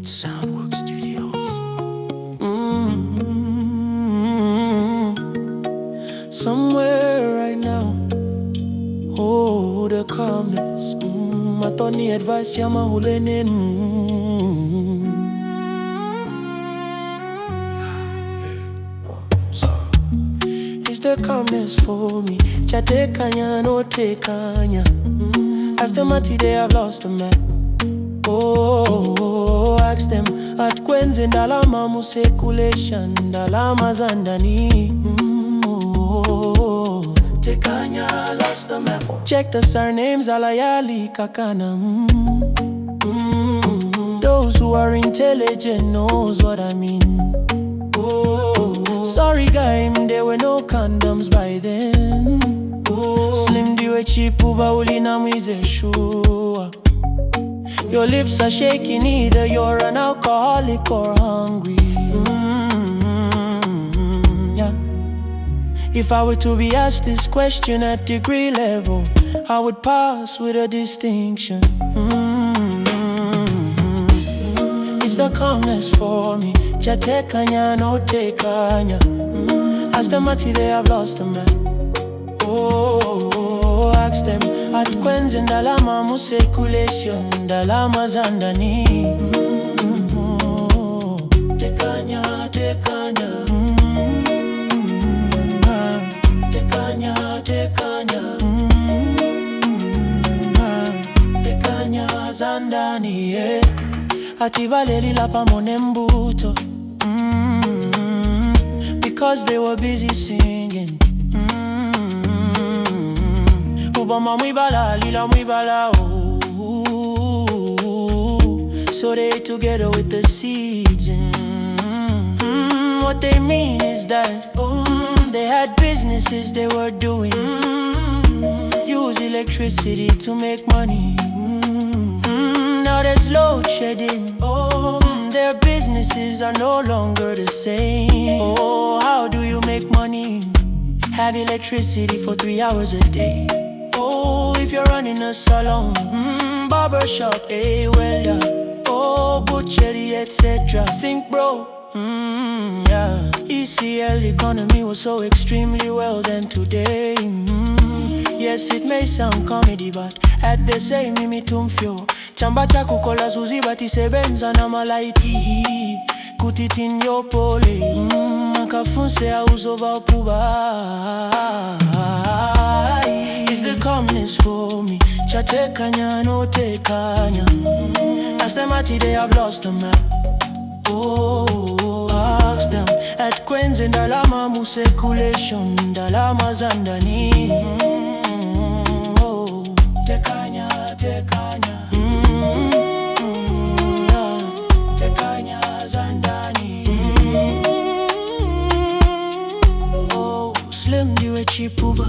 Soundwork Studios. Somewhere right now, oh, the calmness. I thought the advice yama hulenin. It's the calmness for me. Chate kanya no take kanya. As the mati they have lost the map. Oh, ask them at kwenze ndalama musekulation ndalama zandani. Oh, Tekanya lost the map. Check the surnames alayali kakana. Those who are intelligent knows what I mean. Oh, sorry guy, there were no condoms by then. Oh, Slim diwe chipu bauli na mwize shua. Your lips are shaking, either you're an alcoholic or hungry. Yeah. If I were to be asked this question at degree level, I would pass with a distinction. It's the calmness for me. Chate kanya no take kanya. As the mati they have lost the man. Oh, ask them at kwenze ndalama musekulation ndalama zandani. Tekanya, tekanya. Tekanya, tekanya. Tekanya zandani, yeah. Atibaleli la pamone mbuto. Because they were busy singing. Ubama mwibala, lila mwibala, oh. So they together with the seeds. What they mean is that they had businesses they were doing. Use electricity to make money. Now there's load shedding. Their businesses are no longer the same. Oh, how do you make money? Have electricity for 3 hours a day. Oh, if you're running a salon, barber shop, a welder, oh, butchery, etc. Think bro, yeah. ECL economy was so extremely well then today. Yes, it may sound comedy, but at the same mimi tumfyo. Chamba cha kukola zuzi bati sebenza na malaiti. Kutitin yo pole, makafunse auzova upuba. It's the calmness for me. Chate kanya no take kanya. As the mati they have lost the map. Oh, ask them at kwenze ndalama musekulation ndalama zandani. Oh, tekanya, tekanya. Tekanya zandani. Oh, Slim diwe chipuba.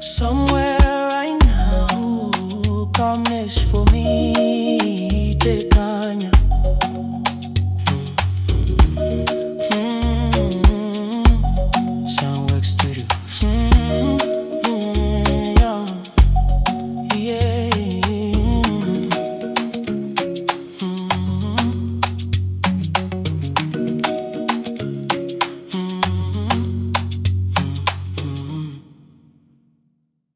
Somewhere right now, calmness for me. Take